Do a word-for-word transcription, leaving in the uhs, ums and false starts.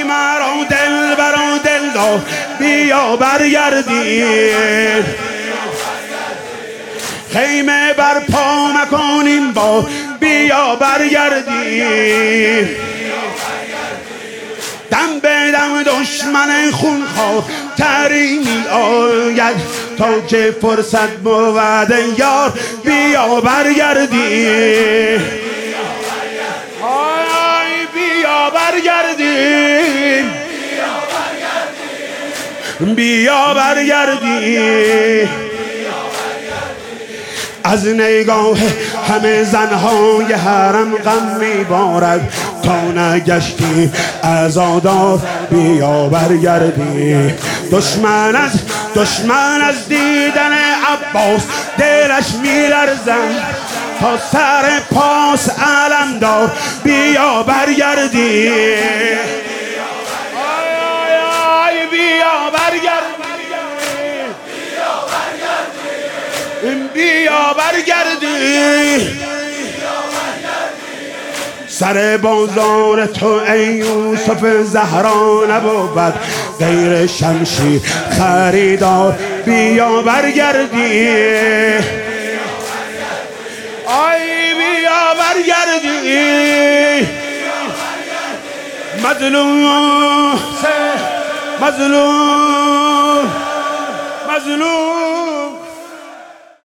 ای مرا دل برا دل دار بیا برگردیم، خیمه بر پا مکنیم با بیا برگردیم، دم به دم دشمن خونخوار تری می آید تا که فرصت بود یار بیا برگردیم، آی بیا برگردیم، بیا برگردیم. از نگاه همه زنهای حرم غم میبارد تا نگشتیم عزادار بیا برگردیم. دشمن از دشمن از دیدن عباس دلش میلرزد تا سر پاس علمدار بیا برگردیم، آی آی آی بیا برگردیم، بیا برگردی. سر بازار تو ای یوسف زهرا نبود غیر شمشیر خریدار بیا برگردی، آی بیا برگردی. مظلوم مظلوم مظلوم